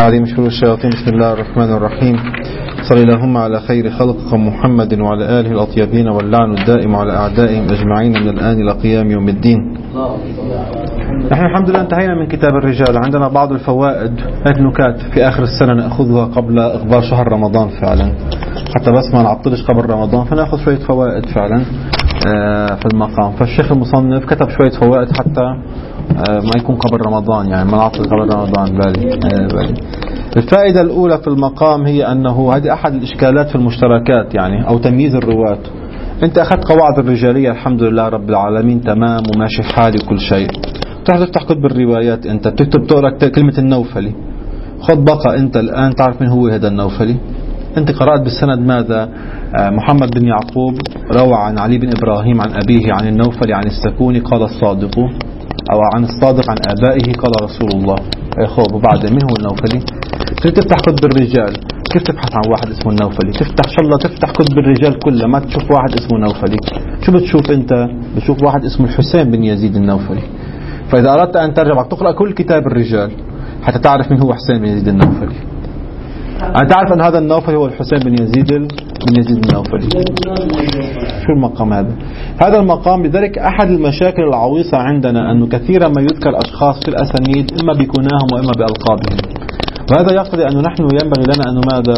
من شرور الشياطين. بسم الله الرحمن الرحيم. صلى اللهم على خير خلق محمد وعلى آله الأطيبين، واللعن الدائم على أعدائهم أجمعين من الآن إلى قيام يوم الدين. نحن الحمد لله انتهينا من كتاب الرجال. عندنا بعض الفوائد، هيك نكات في آخر السنة نأخذها قبل إقبال شهر رمضان فعلا، حتى بس ما نعطلش قبل رمضان، فنأخذ شوية فوائد فعلا في المقام. فالشيخ المصنف كتب شوية فوائد حتى ما يكون قبل رمضان، يعني ما نعطل قبل رمضان. بالي. الفائدة الأولى في المقام هي أنه هذه أحد الإشكالات في المشتركات، يعني أو تمييز الرواة. أنت أخذت قواعد الرجالية الحمد لله رب العالمين تمام وماشي الحال وكل شيء، تفتح كتب الروايات، أنت بتكتب تقرأ كلمة النوفلي، خذ بقى أنت الآن تعرف من هو هذا النوفلي. أنت قرأت بالسند ماذا؟ محمد بن يعقوب روى عن علي بن إبراهيم عن أبيه عن النوفلي عن السكوني قال الصادق، أو عن الصادق عن آبائه قال رسول الله. خذ وبعد من هو النوفلي؟ تفتح كتب الرجال، كيف تبحث عن واحد اسمه النوفلي؟ تفتح إن شاء الله تفتح كتب الرجال كلها ما تشوف واحد اسمه نوفلي. شو بتشوف أنت؟ بتشوف واحد اسمه الحسين بن يزيد النوفلي. فإذا أردت أن ترجع تقرأ كل كتاب الرجال حتى تعرف من هو حسين بن يزيد النوفلي. أنا تعرف أن هذا النوفلي هو الحسين بن يزيد النوفلي. شو المقام هذا؟ هذا المقام لذلك أحد المشاكل العويصة عندنا أنه كثيرا ما يذكر أشخاص في الأسانيد إما بكناهم وإما بألقابهم، وهذا يقتضي أنه نحن ينبغي لنا أنه ماذا؟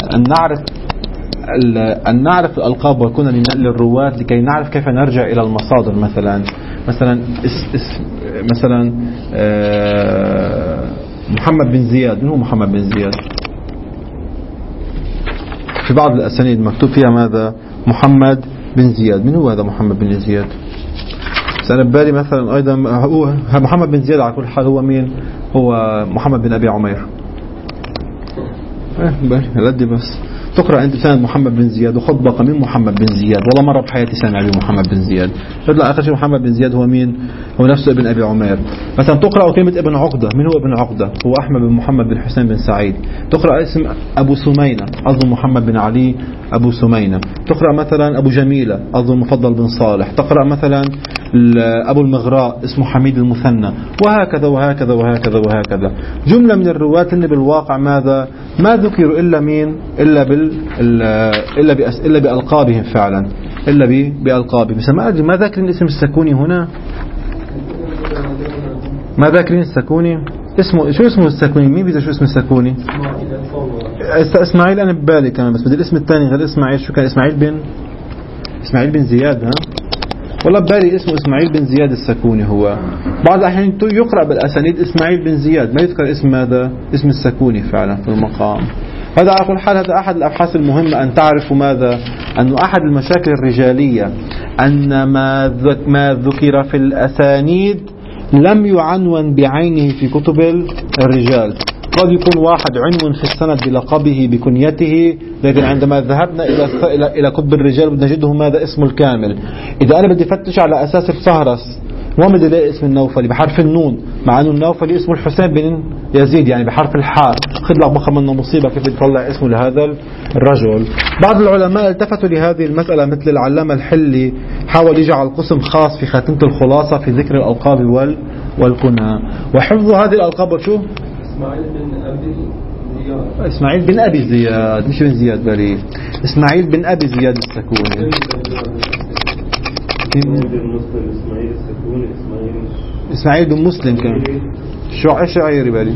أن نعرف الألقاب والكنى للرواة لكي نعرف كيف نرجع إلى المصادر. مثلا محمد بن زياد، من هو محمد بن زياد؟ في بعض الأسانيد مكتوب فيها ماذا؟ محمد بن زياد. من هو هذا محمد بن زياد؟ أنا ببالي مثلا أيضا هو محمد بن زياد على كل حال هو مين؟ هو محمد بن أبي عمير. لدي بس تقرأ أنت سند محمد بن زياد وخذ بقى من محمد بن زياد. والله مرة بحياتي سامع به محمد بن زياد. تطلع آخر شيء محمد بن زياد هو مين؟ هو نفسه ابن أبي عمير. مثلا تقرأ كلمة ابن عقدة، من هو ابن عقدة؟ هو أحمد بن محمد بن حسين بن سعيد. تقرأ اسم أبو سمينة، أظن محمد بن علي أبو سمينة. تقرأ مثلا أبو جميلة، أظن مفضل بن صالح. تقرأ مثلا أبو المغراء اسمه حميد المثنى، وهكذا وهكذا وهكذا وهكذا. جملة من الرواة اللي بالواقع ماذا؟ ما ذكروا إلا مين؟ إلا بألقابهم فعلا، إلا بألقابهم. مثلا ما أدري ما ذاكرين اسم السكوني هنا؟ ما ذاكرين السكوني؟ اسمه شو اسمه السكوني؟ مين بيذكر شو اسم السكوني؟ إسماعيل. أنا ببالي كمان بس بدي الاسم الثاني غير إسماعيل. شو كان؟ إسماعيل بن زياد. ها والله ببالي اسمه إسماعيل بن زياد السكوني. هو بعض الأحيان يقرأ بالأسانيد إسماعيل بن زياد، ما يذكر اسم ماذا؟ اسم السكوني فعلا في المقام. هذا على كل حال هذا أحد الأبحاث المهمة أن تعرفوا ماذا؟ أنه أحد المشاكل الرجالية أن ما ذكر في الأسانيد لم يعنون بعينه في كتب الرجال. قد يكون واحد عنون في السند بلقبه بكنيته، لكن عندما ذهبنا إلى كتب الرجال نجده ماذا؟ اسمه الكامل. إذا أنا بدي أفتش على أساس الفهرس ما بدي الاقي اسم النوفلي بحرف النون، مع أنه النوفلي اسمه الحسين بن يزيد يعني بحرف الحاء. خذ لك بخم منه مصيبة كيف يطلع اسمه لهذا الرجل. بعض العلماء التفتوا لهذه المسألة مثل العلامة الحلي، حاول يجعل قسم خاص في خاتمة الخلاصة في ذكر الألقاب والكنى وحفظ هذه الألقاب. شو؟ إسماعيل بن أبي زياد، مش بن زياد بريء. إسماعيل بن أبي زياد السكوني. إسماعيل بن مسلم كان شعيري بالي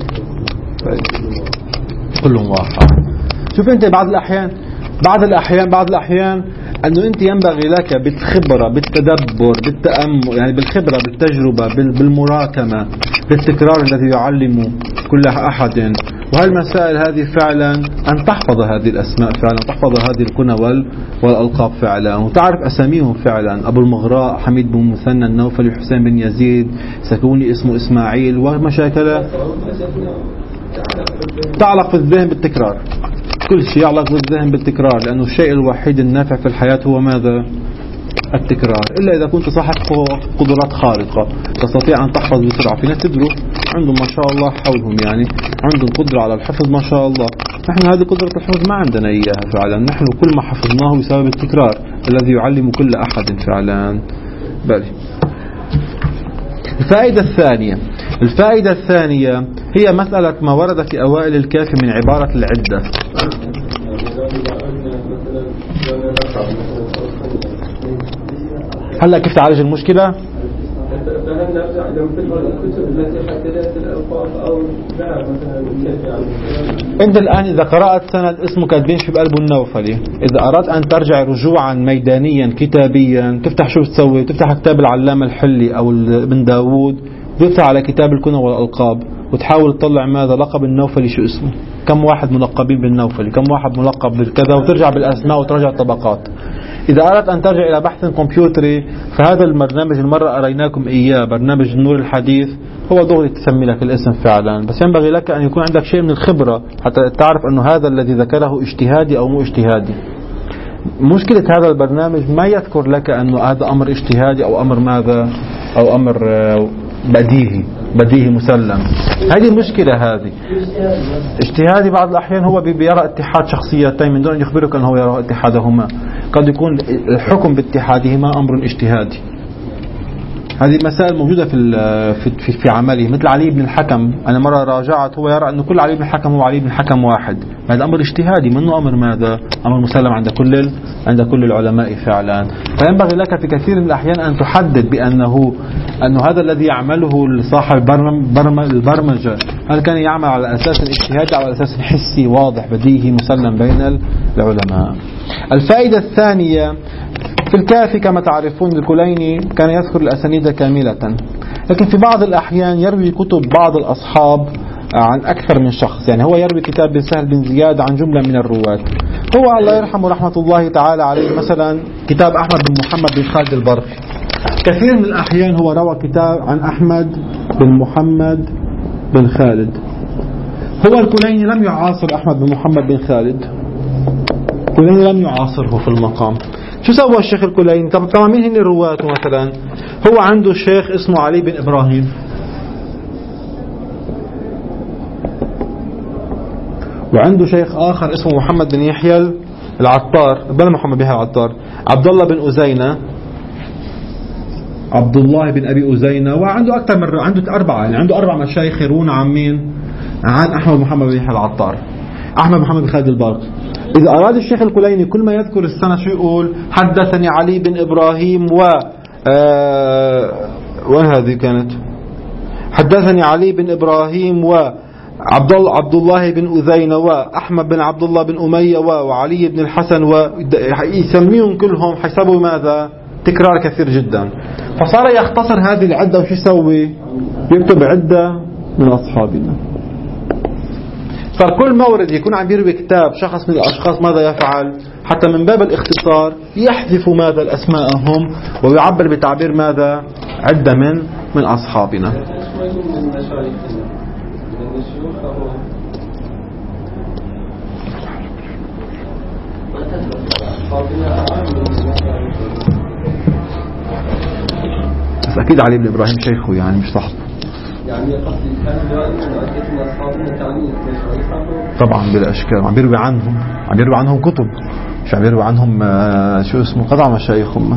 كلهم واحد. شوف أنت بعض الأحيان أنه أنت ينبغي لك بالخبرة بالتدبر بالتأمل، يعني بالخبرة بالتجربة بالمراكمة بالتكرار الذي يعلم كل أحد. وهالمسائل هذه فعلا أن تحفظ هذه الأسماء فعلا، تحفظ هذه الكنى والألقاب فعلا، وتعرف أساميهم فعلا. أبو المغراء، حميد بن مثنى النوفلي، حسين بن يزيد سكوني اسمه إسماعيل، ومشاكل تعلق في الذهن بالتكرار. كل شيء يعلق في الذهن بالتكرار، لأنه الشيء الوحيد النافع في الحياة هو ماذا؟ التكرار. إلا إذا كنت صاحب قدرات خارقة تستطيع أن تحفظ بسرعة. في ناس تدروا عندهم ما شاء الله حولهم يعني عندهم قدرة على الحفظ ما شاء الله. نحن هذه قدرة الحفظ ما عندنا إياها فعلا. نحن كل ما حفظناه بسبب التكرار الذي يعلم كل أحد فعلا. بالي. الفائدة الثانية الفائدة الثانية هي مسألة ما ورد في أوائل الكافي من عبارة العدة. هلا كيف تعالج المشكلة؟ فهل نرجع إلى مثل الكتب التي حددت الألفاظ أو لا مثلا أنت الآن إذا قرأت سند اسمه كاتبين في بقلبه النوفلي، إذا أردت أن ترجع رجوعا ميدانيا كتابيا تفتح شو تسوي؟ تفتح كتاب العلامة الحلي أو ابن داود، تفتح على كتاب الكنى والألقاب وتحاول تطلع ماذا لقب النوفلي شو اسمه، كم واحد ملقبين بالنوفلي، كم واحد ملقب بالكذا، وترجع بالأسماء وترجع الطبقات. إذا أردت أن ترجع إلى بحث كمبيوتري فهذا البرنامج المرة أريناكم إياه، برنامج النور الحديث، هو دغري تسمي لك الاسم فعلا، بس ينبغي لك أن يكون عندك شيء من الخبرة حتى تعرف أنه هذا الذي ذكره اجتهادي أو مو اجتهادي. مشكلة هذا البرنامج ما يذكر لك أنه هذا أمر اجتهادي أو أمر ماذا أو أمر بديهي مسلم. هذه المشكلة. هذه اجتهادي بعض الأحيان هو بيرى اتحاد شخصيتين من دون أن يخبرك أنه هو يرى اتحادهما، قد يكون الحكم باتحادهما أمر اجتهادي. هذه مسائل موجودة في عمله، مثل علي بن الحكم. أنا مرة راجعت، هو يرى أن كل علي بن الحكم هو علي بن الحكم واحد. هذا أمر اجتهادي، منه أمر ماذا؟ أمر مسلم عند كل العلماء فعلا. فينبغي لك في كثير من الأحيان أن تحدد بأنه هذا الذي يعمله صاحب البرمجة هل كان يعمل على أساس اجتهادي أو على أساس حسي واضح بديهي مسلم بين العلماء. الفائدة الثانية في الكافي كما تعرفون الكليني كان يذكر الأسانيد كاملة، لكن في بعض الأحيان يروي كتب بعض الأصحاب عن أكثر من شخص. يعني هو يروي كتاب بن سهل بن زياد عن جملة من الرواة. هو الله يرحمه رحمة الله تعالى عليه مثلا كتاب أحمد بن محمد بن خالد البرقي، كثير من الأحيان هو روى كتاب عن أحمد بن محمد بن خالد. هو الكليني لم يعاصر أحمد بن محمد بن خالد، الكليني لم يعاصره في المقام. شو سوى الشيخ الكليني؟ طبعا مين هن رواته؟ مثلا هو عنده شيخ اسمه علي بن إبراهيم، وعنده شيخ آخر اسمه محمد بن يحيى العطار، بل محمد بن يحيى العطار، عبد الله بن أزينة، عبد الله بن أبي أزينة، وعنده أكثر من عنده أربعة، يعني عنده 4 مشايخ يرون عن مين؟ عن أحمد محمد بن يحيى العطار، أحمد محمد بن خالد البرقي. إذا أراد الشيخ الكليني كل ما يذكر السنة شو يقول؟ حدثني علي بن إبراهيم وهذه كانت حدثني علي بن إبراهيم عبد الله بن أذينة وأحمد بن عبد الله بن أمية وعلي بن الحسن، ويسميهم كلهم حسبوا ماذا؟ تكرار كثير جدا. فصار يختصر هذه العدة، وش يسوي؟ يكتب عدة من أصحابنا. فكل مورد يكون عم يروي كتاب شخص من الأشخاص ماذا يفعل؟ حتى من باب الاختصار يحذف ماذا الأسماءهم ويعبر بتعبير ماذا؟ عدة من أصحابنا. بس أكيد علي بن إبراهيم شيخه، يعني مش صاحبه. يعني قصدي كان من أصحابنا تعني طبعا بلا أشكال، عم بيروي عنهم كتب، مش عم بيروي عنهم شو اسمه قطع مشايخهم.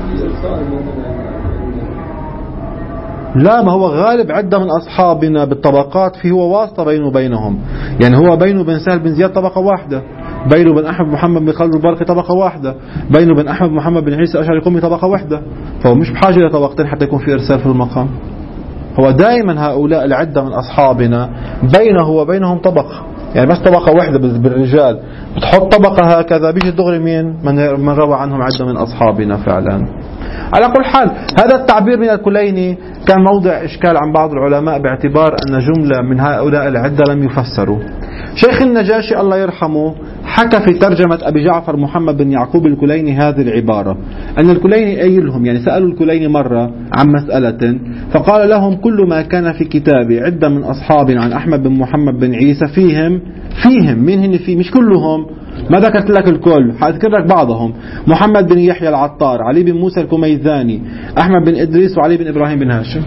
لا، ما هو غالب عدة من أصحابنا بالطبقات في هو واسطة بينه وبينهم. يعني هو بينه وبين سهل بن زياد طبقة واحدة، بينه وبين أحمد محمد بن خالد البرقي طبقة واحدة، بينه وبين أحمد محمد بن عيسى الأشعري القمي طبقة واحدة. فهو مش بحاجة إلى طبقتين حتى يكون في إرسال في المقام. هو دائما هؤلاء العدة من أصحابنا بينه وبينهم طبقة، يعني بس طبقة واحدة بالرجال، بتحط طبقة هكذا بيجي دغري من روى عنهم عدة من أصحابنا فعلا. على كل حال هذا التعبير من الكليني كان موضع إشكال عن بعض العلماء باعتبار أن جملة من هؤلاء العدة لم يفسروا. شيخ النجاشي الله يرحمه حكى في ترجمة أبي جعفر محمد بن يعقوب الكليني هذه العبارة، أن الكليني قايلهم، يعني سألوا الكليني مرة عن مسألة فقال لهم كل ما كان في كتابي عدة من أصحاب عن أحمد بن محمد بن عيسى فيهم مين هن فيه؟ مش كلهم، ما ذكرت لك الكل، حأذكر لك بعضهم: محمد بن يحيى العطار، علي بن موسى الكميزاني، أحمد بن إدريس، وعلي بن إبراهيم بن هاشم.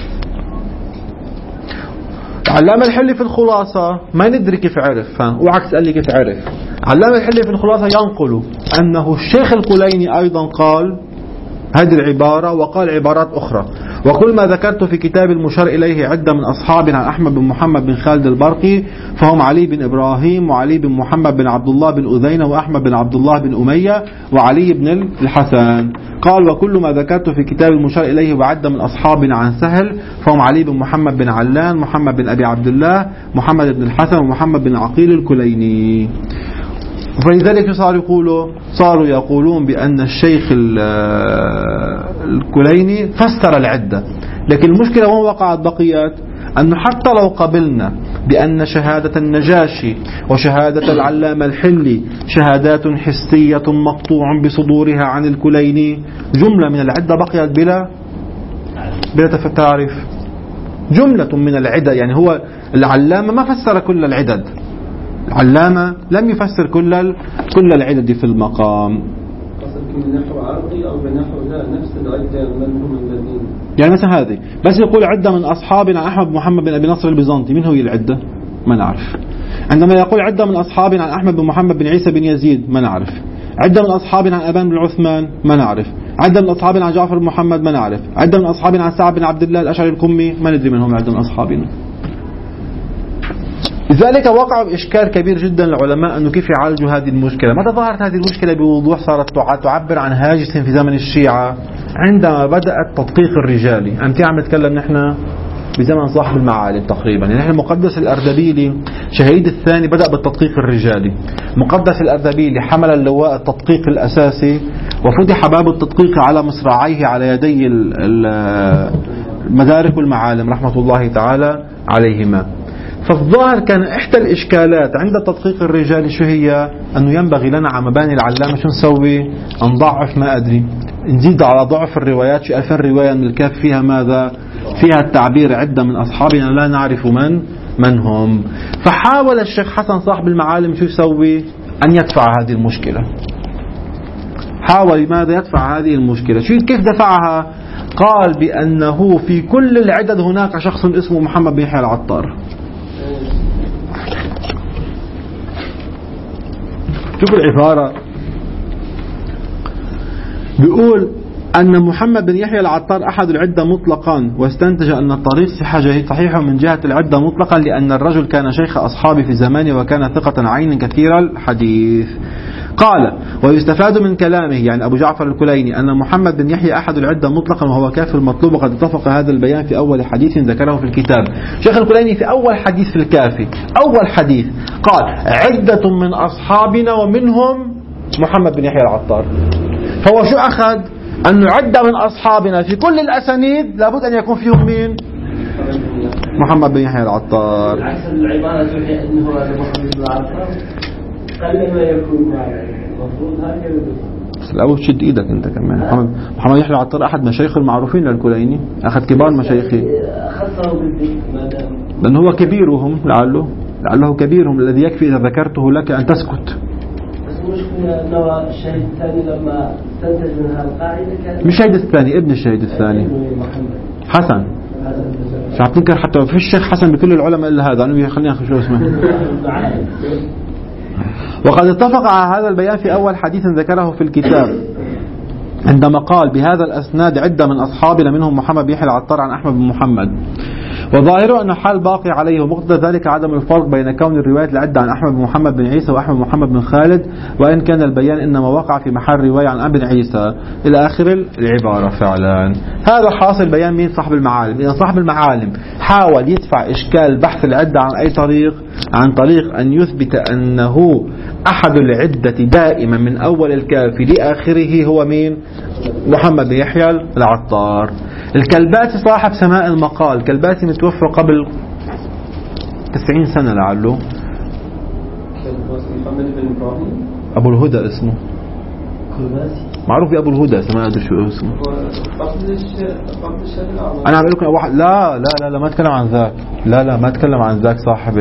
علامة الحلي في الخلاصة ما ندري كيف عرف، اوعى تسألني كيف عرف. علامة الحلي في الخلاصة ينقل أنه الشيخ الكليني أيضا قال هذه العبارة وقال عبارات أخرى. وكل ما ذكرت في كتاب المشار إليه عدة من أصحابنا عن أحمد بن محمد بن خالد البرقي فهم علي بن إبراهيم وعلي بن محمد بن عبد الله بن أذينة وأحمد بن عبد الله بن أمية وعلي بن الحسن. قال وكل ما ذكرت في كتاب المشار إليه وعدة من أصحابنا عن سهل فهم علي بن محمد بن علان محمد بن أبي عبد الله محمد بن الحسن ومحمد بن عقيل الكليني. فلذلك صاروا يقولون بأن الشيخ الكليني فسر العدة. لكن المشكلة وين وقعت بقيت أنه حتى لو قبلنا بأن شهادة النجاشي وشهادة العلامة الحلي شهادات حسية مقطوع بصدورها عن الكليني جملة من العدة بقيت بلا تعريف. جملة من العدة يعني هو العلامة ما فسر كل العدد. العلامة لم يفسر كل العدد في المقام. بنحو عرضي أو بنحو لا نفس العدة من هم الذين يعني مثلا هذه بس يقول عدة من أصحابنا أحمد محمد بن أبي نصر البيزنطي من هو العدة ما نعرف. عندما يقول عدة من أصحابنا عن أحمد بن محمد بن عيسى بن يزيد ما نعرف. عدة من أصحابنا عن أبان بن عثمان ما نعرف. عدة من أصحابنا عن جعفر بن محمد ما نعرف. عدة من أصحابنا عن سعد بن عبد الله الأشعري القمي ما ندري من هم عدة من أصحابنا. لذلك وقع بإشكال كبير جدا للعلماء أنه كيف يعالجوا هذه المشكلة. متى ظهرت هذه المشكلة بوضوح؟ صارت تعبر عن هاجس في زمن الشيعة عندما بدأ التدقيق الرجالي. أنت عم نتكلم نحن بزمن صاحب المعالم تقريبا. يعني نحن المقدس الأردبيلي شهيد الثاني بدأ بالتدقيق الرجالي. مقدس الأردبيلي حمل اللواء التدقيق الأساسي وفتح باب التدقيق على مصراعيه على يدي المدارك والمعالم رحمة الله تعالى عليهما. فالظاهر كان إحدى الإشكالات عند التدقيق الرجالي شو هي؟ أنه ينبغي لنا على مباني العلامة شو نسوي؟ نضعف ما أدري نزيد على ضعف الروايات. شو 2000 رواية من الكاف فيها ماذا؟ فيها التعبير عدة من أصحابنا لا نعرف من هم. فحاول الشيخ حسن صاحب المعالم شو يسوي؟ أن يدفع هذه المشكلة. حاول ماذا؟ يدفع هذه المشكلة. كيف دفعها؟ قال بأنه في كل العدد هناك شخص اسمه محمد بن يحيى العطار. شوفوا العبارة، بيقول أن محمد بن يحيى العطار أحد العدة مطلقا، واستنتج أن الطريق صحيح من جهة العدة مطلقا لأن الرجل كان شيخ أصحابه في زمانه وكان ثقة عين كثير الحديث. قال ويستفاد من كلامه يعني أبو جعفر الكليني أن محمد بن يحيى أحد العدة مطلقا وهو كاف المطلوب، وقد اتفق هذا البيان في أول حديث ذكره في الكتاب. شيخ الكليني في أول حديث في الكافي أول حديث قال عدة من أصحابنا ومنهم محمد بن يحيى العطار. فهو شو أخذ؟ أنه عدة من أصحابنا في كل الأسانيد لابد أن يكون فيهم مين؟ محمد بن يحيى العطار. عكس العبارة تحيي أنه هذا محمد بن العطار قل ما يكون المفروض هكذا. الأول شد إيدك أنت كمان. محمد يحيى العطار أحد مشايخ المعروفين للكليني، أخذ كبار مشايخه لأنه هو كبيرهم لعله كبيرهم الذي يكفي إذا ذكرته لك أن تسكت. المشكلة أنه الشهيد الثاني لما استنتج من هالقاعدة كان مش الشهيد الثاني، ابن الشهيد الثاني حسن. مش عم تنكر حتى في الشيخ حسن بكل العلماء إلا هذا. أنا خليني أخذ شو اسمه. وقد اتفق على هذا البيان في أول حديث ذكره في الكتاب عندما قال بهذا الأسناد عدة من أصحابنا منهم محمد بن يحيى العطار عن أحمد بن محمد، وظاهره أن حال باقي عليه، ومقتضى ذلك عدم الفرق بين كون الرواية العدة عن أحمد بن محمد بن عيسى وأحمد بن محمد بن خالد، وإن كان البيان إنما وقع في محل رواية عن ابن عيسى إلى آخر العبارة. فعلا هذا حاصل بيان من صاحب المعالم. إذا صاحب المعالم حاول يدفع إشكال بحث العدة عن أي طريق؟ عن طريق أن يثبت أنه أحد العدة دائما من أول الكافي لآخره هو مين؟ محمد بن يحيى العطار. الكلباتي صاحب سماء المقال، الكلباتي متوفى قبل 90 سنة لعله. أبو الهدى اسمه معروف بأبو الهدى، ما أدري شو اسمه. أنا عم أقول لكم واحد لا ما أتكلم عن ذاك. لا ما أتكلم عن ذاك صاحب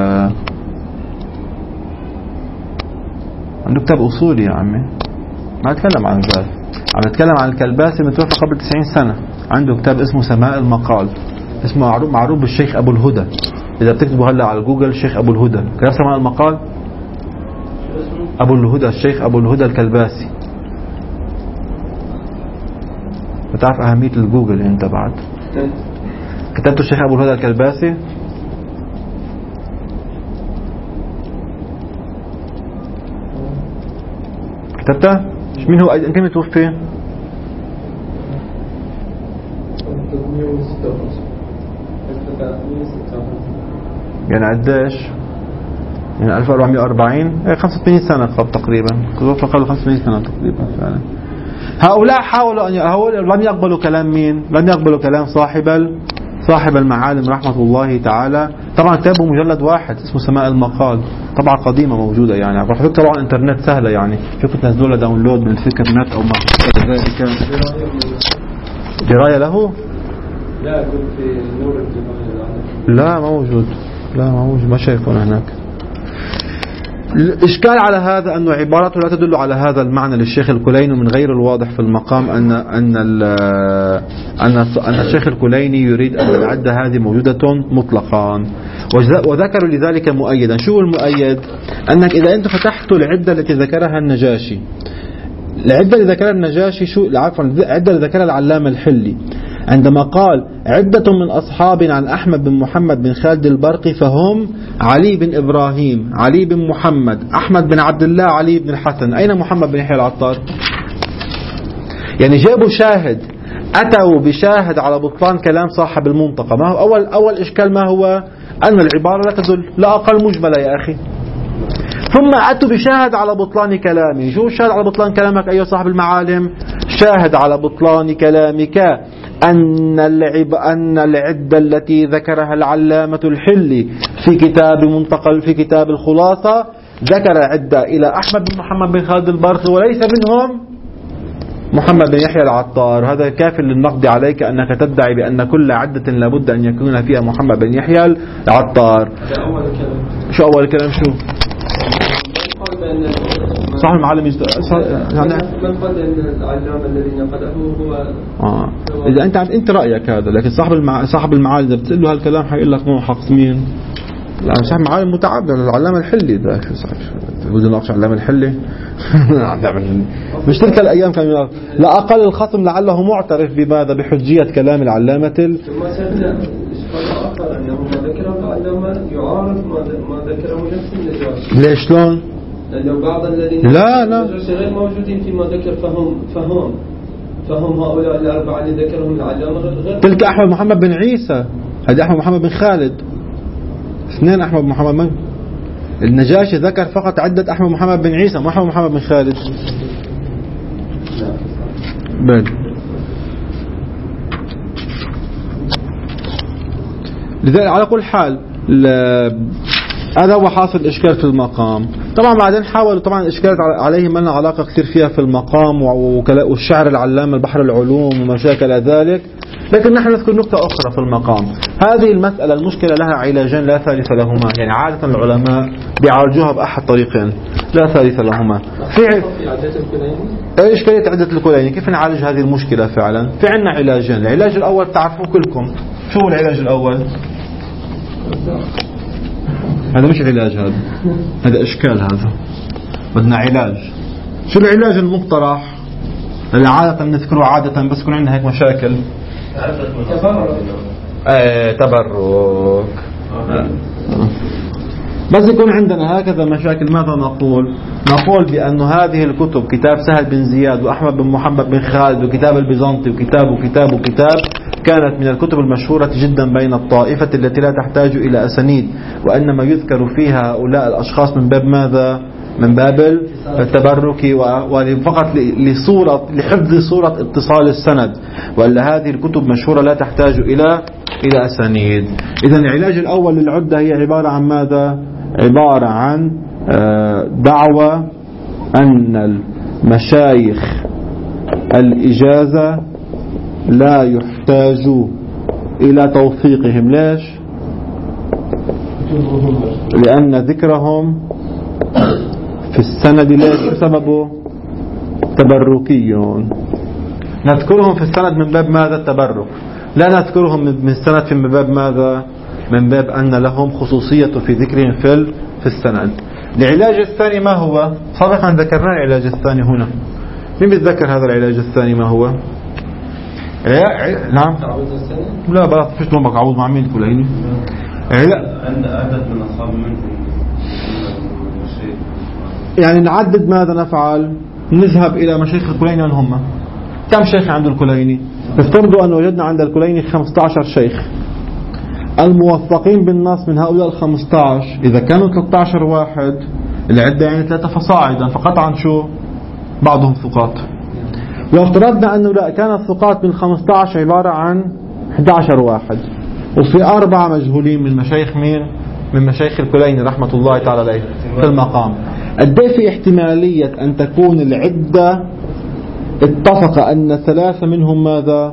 عنده كتاب أصولي يا عمي، ما أتكلم عن ذاك. عم نتكلم عن الكلباسي متوفى قبل 90 سنة، عنده كتاب اسمه سماء المقال، اسمه معروف بالشيخ أبو الهدى. إذا بتكتبوا هلا على جوجل الشيخ أبو الهدى كتاب سماء المقال أبو الهدى، الشيخ أبو الهدى الكلباسي. بتعرف أهمية الجوجل أنت بعد. كتبته الشيخ أبو الهدى الكلباسي. كتبته؟ مين هو؟ أنت مين توفي؟ يعني قديش؟ يعني 1440 85 سنة تقريبا. توفى قبل 85 سنة تقريبا فعلا. هؤلاء حاولوا لم يقبلوا كلام مين؟ لم يقبلوا كلام صاحب المعالم رحمة الله تعالى. طبعا كتابه مجلد واحد اسمه سماء المقال، طبعا قديمة موجودة يعني، طبعا الانترنت سهلة يعني، فيكم تنزلوا داونلود من الفكر نت او ما ذلك. دراية له؟ لا كنت في نور الجمال. لا موجود، ما شايفونه هناك. الإشكال على هذا أنه عبارته لا تدل على هذا المعنى للشيخ الكليني. من غير الواضح في المقام أن الشيخ الكليني يريد أن العدة هذه موجودة مطلقا، وذكروا لذلك مؤيدا. شو المؤيد؟ أنك إذا أنت فتحت العدة التي ذكرها النجاشي، العدة اللي ذكرها النجاشي العدة اللي ذكرها العلامة الحلي عندما قال عدة من أصحابنا عن أحمد بن محمد بن خالد البرقي فهم علي بن إبراهيم، علي بن محمد، أحمد بن عبد الله، علي بن الحسن. أين محمد بن يحيى العطار؟ يعني جابوا شاهد، أتوا بشاهد على بطلان كلام صاحب المنطقة. ما هو أول إشكال؟ ما هو؟ أن العبارة لا تدل، لا أقل مجملة يا أخي. ثم أتوا بشاهد على بطلان كلامي. شو الشاهد على بطلان كلامك أيها صاحب المعالم؟ شاهد على بطلان كلامك أن العدة التي ذكرها العلامة الحلي في كتاب الخلاصة ذكر عدة إلى أحمد بن محمد بن خالد البرقي وليس منهم محمد بن يحيى العطار. هذا كاف للنقد عليك أنك تدعي بأن كل عدة لابد أن يكون فيها محمد بن يحيى العطار. شو أول الكلام؟ شو صح المعلم من قال أن العلامة الذي نقده هو إذا أنت رأيك هذا، لكن صاحب المعالم إذا بتقول له هالكلام حيقول لك مو حق مين؟ لا صاحب المعالم متعبد العلامة الحلي. ده شو صاحب بدنا نناقش العلامة الحلي؟ مش تلك الأيام كان لا أقل الخصم لعله معترف بماذا؟ بحجية كلام العلامة. ثم سألنا إشكال آخر أنه ما ذكره العلامة يعارض ما ذكره نفس النجاشي. ليش شلون؟ لأنه بعض الذين لا غير موجودين فيما ذكر فهم هؤلاء الأربعة اللي ذكرهم العلامة غير. تلك أحمد محمد بن عيسى، هذا أحمد محمد بن خالد، اثنين أحمد محمد من النجاشي ذكر فقط عدة أحمد محمد بن عيسى، مو أحمد محمد بن خالد. بل لذلك على كل حال هذا هو حاصل إشكال في المقام. طبعا بعدين حاولوا، طبعا الإشكالات عليه ما لنا علاقة كثير فيها في المقام والشعر العلامة البحر العلوم وما شاكل ذلك، لكن نحن نذكر نقطة أخرى في المقام. هذه المسألة المشكلة لها علاجان لا ثالث لهما، يعني عادة العلماء بيعالجوها بأحد طريقين لا ثالث لهما. في إشكالية عدة الكليني كيف نعالج هذه المشكلة؟ فعلا في عنا علاجين. العلاج الأول تعرفوه كلكم. شو هو العلاج الأول؟ هذا مش علاج، هذا إشكال. هذا بدنا علاج. شو العلاج المقترح اللي عادة نذكره عادة بس يكون عندنا هيك مشاكل؟ تبرك. بس يكون عندنا هكذا مشاكل ماذا نقول؟ نقول بأن هذه الكتب، كتاب سهل بن زياد وأحمد بن محمد بن خالد وكتاب البيزنطي وكتاب كانت من الكتب المشهورة جدا بين الطائفة التي لا تحتاج إلى أسانيد، وإنما يذكر فيها هؤلاء الأشخاص من باب ماذا؟ من باب التبرك وفقط لحفظ صورة اتصال السند. وإلا هذه الكتب مشهورة لا تحتاج إلى أسانيد. إذن العلاج الأول للعدة هي عبارة عن ماذا؟ عبارة عن دعوة أن المشايخ الإجازة لا يحتاج إلى توثيقهم. ليش؟ لأن ذكرهم في السند ليش بسببه تبركيون. نذكرهم في السند من باب ماذا؟ التبرك. لا نذكرهم من السند من باب ماذا؟ من باب أن لهم خصوصية في ذكرهم في السند. العلاج الثاني ما هو؟ سابقا ذكرنا العلاج الثاني هنا. مين بيتذكر هذا العلاج الثاني ما هو؟ نعم. لا بقى فيش نومك عوض مع مين الكليني؟ لا عند عدد من أصحاب منهم يعني نعدد ماذا نفعل؟ نذهب إلى مشايخ الكليني من هم؟ كم شيخ عند الكليني؟ افترضوا أن وجدنا عند الكليني 15 شيخ. الموثقين بالنص من هؤلاء 15 إذا كانوا 13 واحد العدة يعني 3 فصاعدا، فقطعا شو؟ بعضهم ثقات. لو افترضنا أنه لا، كان الثقات من 15 عبارة عن 11 واحد، وفي 4 مجهولين من مشايخ مين؟ من مشايخ الكليني رحمة الله تعالى عليه في المقام. قد في احتمالية أن تكون العدة اتفق أن 3 منهم ماذا؟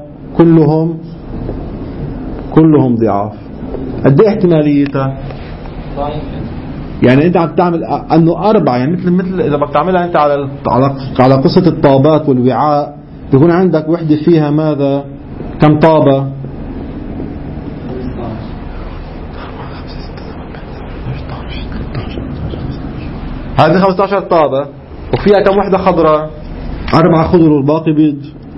كلهم ضعاف. قد احتماليتها؟ يعني أنت عم تعمل أنه 4، يعني مثل إذا بدك تعملها أنت على قصة الطابات والوعاء، يكون عندك وحدة فيها ماذا؟ كم طابة؟ هذه 15 طابة وفيها كم وحدة خضراء؟ 4 خضر والباقي بيض.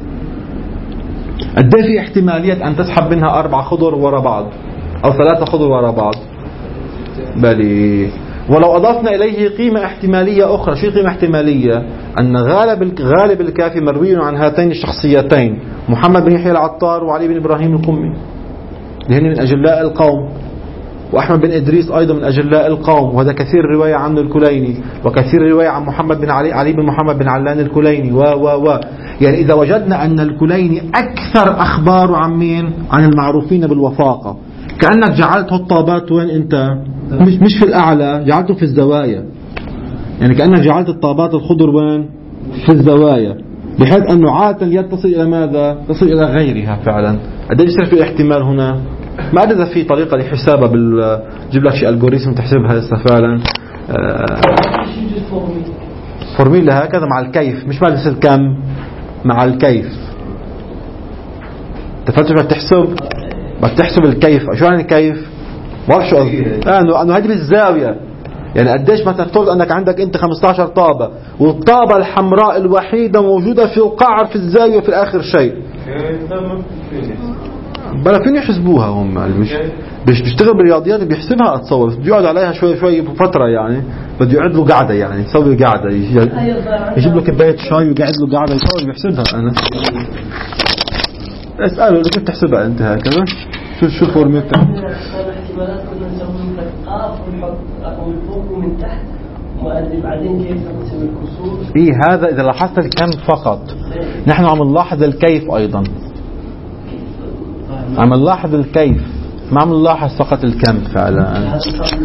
قد في احتمالية أن تسحب منها 4 خضر وراء بعض أو 3 خضر وراء بعض؟ بلي. ولو أضفنا إليه قيمة احتمالية أخرى. شو قيمة احتمالية؟ أن غالب الكافي مروي عن هاتين الشخصيتين، محمد بن يحيى العطار وعلي بن إبراهيم القمي، لهن من أجلاء القوم، وأحمد بن إدريس أيضا من أجلاء القوم، وهذا كثير الرواية عنه الكليني، وكثير الرواية عن محمد بن علي بن محمد بن علان الكليني يعني إذا وجدنا أن الكليني أكثر أخباره عن مين؟ عن المعروفين بالوفاقة. كأنك جعلت الطابات وين أنت؟ مش في الأعلى، جعلته في الزوايا. يعني كأنك جعلت الطابات الخضر وين؟ في الزوايا، بحيث أنه عادة يتصل إلى ماذا؟ تصل إلى غيرها فعلا. قديش يصير في احتمال هنا؟ ما أدري إذا في طريقة لحسابها جيب لك شيء ألغوريثم تحسبها هسه فعلا. فورميلا هكذا مع الكيف، مش مع الكم، مع الكيف. تفلتش بدك تحسب الكيف. شو يعني الكيف؟ واضح شو قصدي؟ انه هذه بالزاويه. يعني قديش مثلا تفترض انك عندك انت 15 طابه، والطابه الحمراء الوحيده موجوده في القعر في الزاويه في اخر شيء. بلا فين يحسبوها هم اللي بيشتغل بالرياضيات بيحسبها. اتصور بده يقعد عليها شوي فتره، يعني بده يقعد له قاعده، يعني يسوي قاعده، يجيب له كوبايه شاي ويقعد له قاعده يسوي بيحسبها. انا اساله كيف تحسبها انت هكذا؟ شو فورمتها؟ الاحتمالات كنا نسوي من قاف ونحط من فوق ومن تحت وأدري بعدين كيف نقسم الكسور. هذا إذا لاحظت الكم فقط. نحن عم نلاحظ الكيف أيضا، عم نلاحظ الكيف، ما عم نلاحظ فقط الكم فعلا.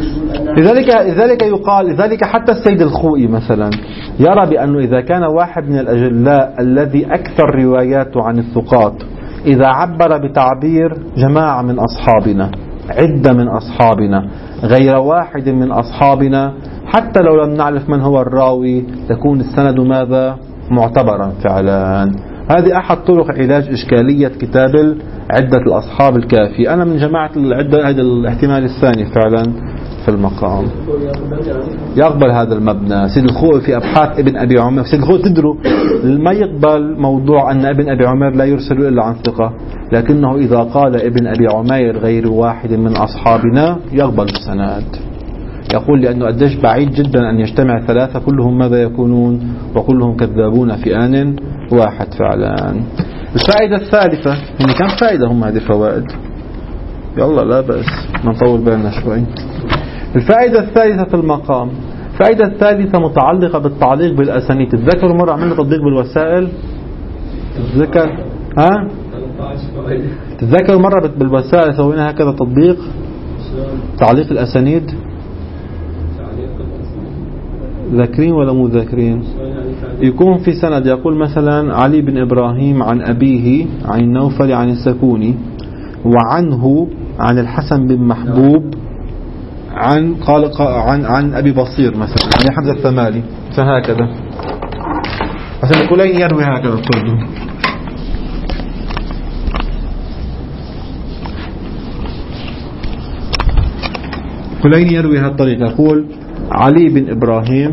لذلك حتى السيد الخوئي مثلا يرى بأنه إذا كان واحد من الأجلاء الذي أكثر رواياته عن الثقات إذا عبر بتعبير جماعة من أصحابنا، عدة من أصحابنا، غير واحد من أصحابنا، حتى لو لم نعرف من هو الراوي تكون السند ماذا؟ معتبرا فعلا. هذه أحد طرق علاج إشكالية كتاب عدة الأصحاب الكافي. أنا من جماعة العدة، هذا الاحتمال الثاني فعلا في المقام يقبل هذا المبنى. سيد الخوئي في أبحاث ابن أبي عمر، سيد الخوئي تدروا ما يقبل موضوع أن ابن أبي عمر لا يرسل إلا عن ثقة، لكنه إذا قال ابن أبي عمير غير واحد من أصحابنا يقبل السند. يقول لأنه قديش بعيد جدا أن يجتمع 3 كلهم ماذا يكونون؟ وكلهم كذابون في آن واحد فعلا. الفائدة الثالثة، يعني كم فائدة هم هذه فوائد؟ يلا لا بأس ما نطول بالنا شوي. الفائدة الثالثة في المقام، الفائدة الثالثة متعلقة بالتعليق بالأسانيد. تتذكروا مرة عملنا تطبيق بالوسائل؟ تتذكر؟ تتذكروا مرة بالوسائل سوينا هكذا تطبيق تعليق الأسانيد؟ ذاكرين ولا مو ذاكرين؟ يكون في سند يقول مثلا علي بن إبراهيم عن أبيه عن النوفل عن السكوني، وعنه عن الحسن بن محبوب عن أبي بصير مثلا عن حمزة الثمالي، فهكذا. عشان الكليني يروي هكذا برضو. الكليني يروي هذه الطريقة، يقول علي بن إبراهيم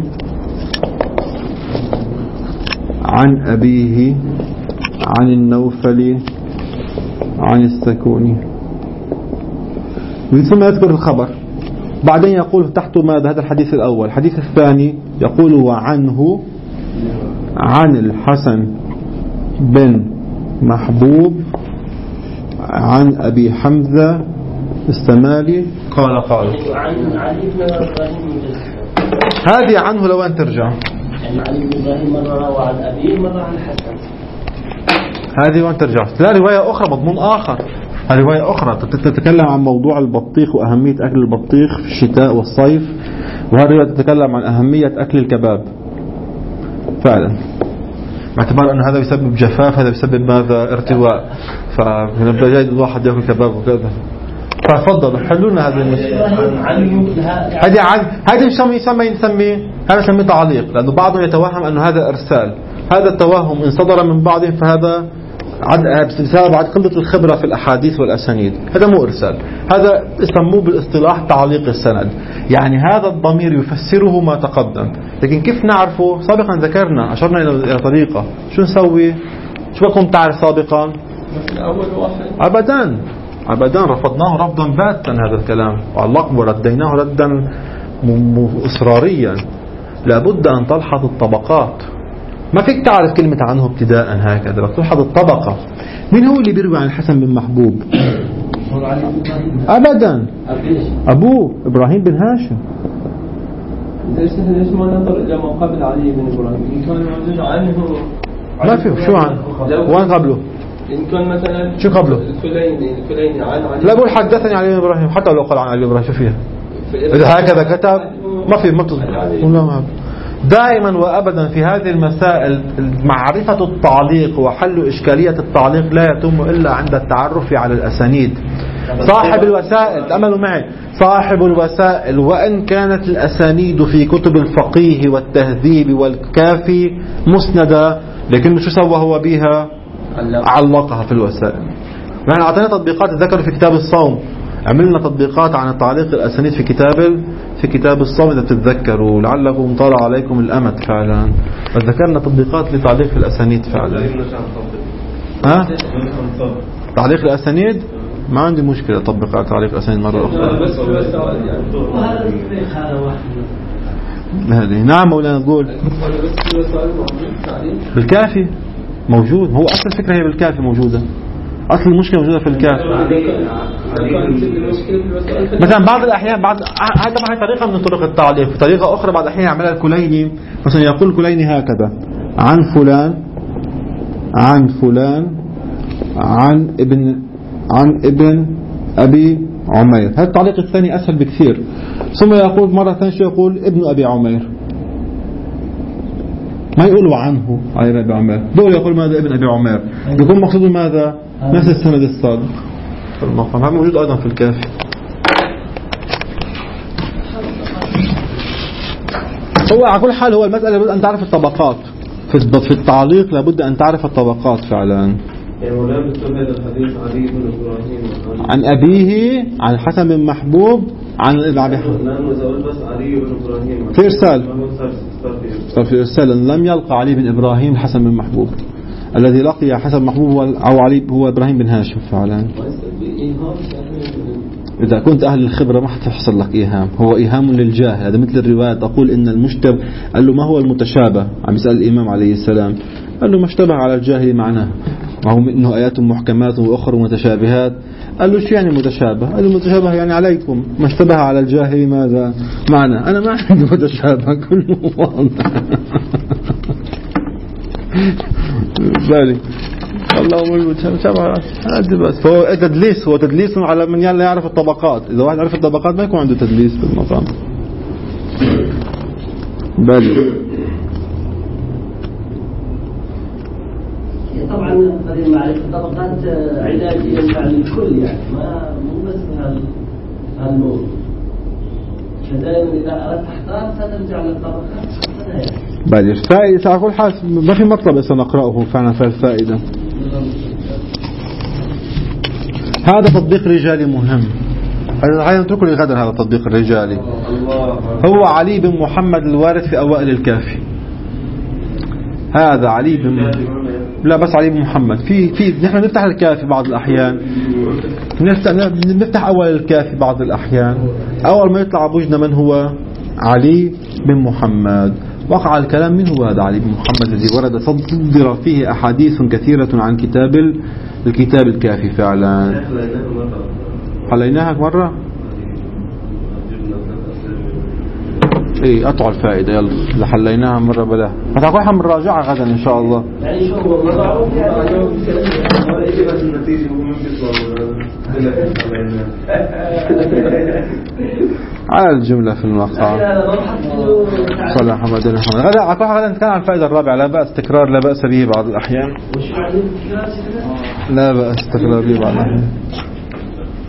عن أبيه عن النوفل عن السكوني، ثم يذكر الخبر. بعدين يقول تحته ماذا؟ هذا الحديث الأول. الحديث الثاني يقول وعنه عن الحسن بن محبوب عن أبي حمزة السمالي قال هذه عنه لو أن ترجع، يعني علي بن إبراهيم مرة وعن أبيه مرة عن الحسن، هذه وأن ترجع. لا، رواية أخرى مضمون آخر، هذه رواية أخرى تتكلم عن موضوع البطيخ وأهمية أكل البطيخ في الشتاء والصيف، وهذه رواية تتكلم عن أهمية أكل الكباب فعلا، باعتبار أن هذا يسبب جفاف، هذا يسبب ماذا؟ ارتواء، فنبدأ جاي الواحد يأكل كباب وكذا. ففضلوا حلونا هذه المشكلة. هذه نسميه هذا نسميه تعليق، لأنه بعضهم يتوهم أن هذا إرسال. هذا التوهم إن صدر من بعضهم فهذا بسبب قلة الخبرة في الأحاديث والأسانيد، هذا مو إرسال، هذا يسموه بالاصطلاح تعليق السند. يعني هذا الضمير يفسره ما تقدم، لكن كيف نعرفه؟ سابقا ذكرنا أشرنا إلى طريقة. شو نسوي؟ شو بكم تعرف سابقا؟ أول واحد أبدا رفضناه رفضا باتا هذا الكلام، وعلق ورديناه ردا إصراريا. لابد أن تلحظ الطبقات، ما فيك تعرف كلمة عنه ابتداء هكذا، بس تلحظ الطبقة. مين هو اللي بيروي عن الحسن بن محبوب؟ أبدا أبوه إبراهيم بن هاشم. ليش ما ننظر إلى ما قبل علي بن إبراهيم؟ كان موجود عنه ما في شو عنه؟ وين قبله؟ إن كان مثلا شو قبله؟ الكليني عن علي. لا بقول حدثني علي بن إبراهيم، حتى لو قال عن علي بن إبراهيم شو فيها؟ إذا هكذا كتب ما بتصدق. دائما وأبدا في هذه المسائل معرفة التعليق وحل إشكالية التعليق لا يتم إلا عند التعرف على الأسانيد. صاحب الوسائل، تأملوا معي، صاحب الوسائل وإن كانت الأسانيد في كتب الفقيه والتهذيب والكافي مسندة، لكن شو سوى هو بها؟ علقها في الوسائل. يعني أعطينا تطبيقات ذكر في كتاب الصوم، عملنا تطبيقات عن التعليق الأسانيد في كتاب الصوم إذا تتذكروا، لعلكم طلع عليكم الأمد فعلا، فذكرنا تطبيقات لتعليق الأسانيد فعلا. تعليق الأسانيد ما عندي مشكلة، أطبق على تعليق الأسانيد مرة أخرى. هذه نعم مولانا تقول بالكافي موجود، هو أصل الفكرة هي بالكافي موجودة، أصل المشكلة موجودة في الكافي. مثلا بعض الأحيان هذا طبعا طريقة من طرق التعليق، طريقة أخرى بعض الأحيان يعملها الكليني، مثلا يقول الكليني هكذا: عن فلان عن ابن أبي عمير. هذا التعليق الثاني أسهل بكثير. ثم يقول مرة ثانية يقول ابن أبي عمير، ما يقولوا عنه علي أبي عمير، دول يقول ماذا؟ ابن أبي عمير، يكون مقصوده ماذا؟ نفس السند الصادق في المقام. هذا موجود أيضا في الكافي. هو على كل حال هو المسألة لابد أن تعرف الطبقات في التعليق، لابد أن تعرف الطبقات فعلا. عن أبيه عن الحسن بن محبوب عن أبي في إرسال، في إرسال لم يلقى علي بن إبراهيم الحسن بن محبوب، الذي لقي حسن محبوب أو علي هو إبراهيم بن هاشم فعلا. إذا كنت أهل الخبرة ما حتحصل لك إيهام، هو إيهام للجاهل. هذا مثل الرواية تقول إن المشتبه، قال له ما هو المتشابه؟ عم يسأل الإمام عليه السلام، قال له ما اشتبه على الجاهل معناه، وهو إنه آيات محكمات وأخر متشابهات. قال له شو يعني متشابه؟ قال له متشابه يعني عليكم، ما اشتبه على الجاهل ماذا معنى؟ أنا ما عندي متشابه، كله واضح. بالي اللهم المتشابه هذا بس. فهو تدليس، هو تدليس على من لا يعرف الطبقات. إذا واحد يعرف الطبقات ما يكون عنده تدليس في المقام. بالي طبعا هذه معرفة الطبقات علاج ينفع للكل، يعني ما مو بس هالموضوع. فدائما إذا أردت تحتاج سترجع للطبقات. بعد الفائدة على كل حال ما في مطلب سنقرأه فعلا في الفائدة. هذا تطبيق رجالي مهم، هذا نتركه لغدا. هذا التطبيق هو علي بن محمد الوارد في أوائل الكافي. هذا علي بن، لا بس علي بن محمد. في نحن نفتح الكافي بعض الأحيان، نفتح أول الكافي بعض الأحيان، أول ما يطلع بوجنا من هو؟ علي بن محمد. وقع الكلام من هو هذا علي بن محمد الذي ورد صدر فيه أحاديث كثيرة عن الكتاب الكافي فعلا. حليناها مرة. ايه اطع الفائدة، يلا لحليناها مرة بلا هتاخدها من راجعة غدا ان شاء الله. يعني شو والله على الجملة في المقام. صلى محمد غدا غدا نتكلم عن الفائدة الرابعة. لا بأس تكرار، لا بأس به بعض الأحيان. لا بأس تكرار به بعض الأحيان.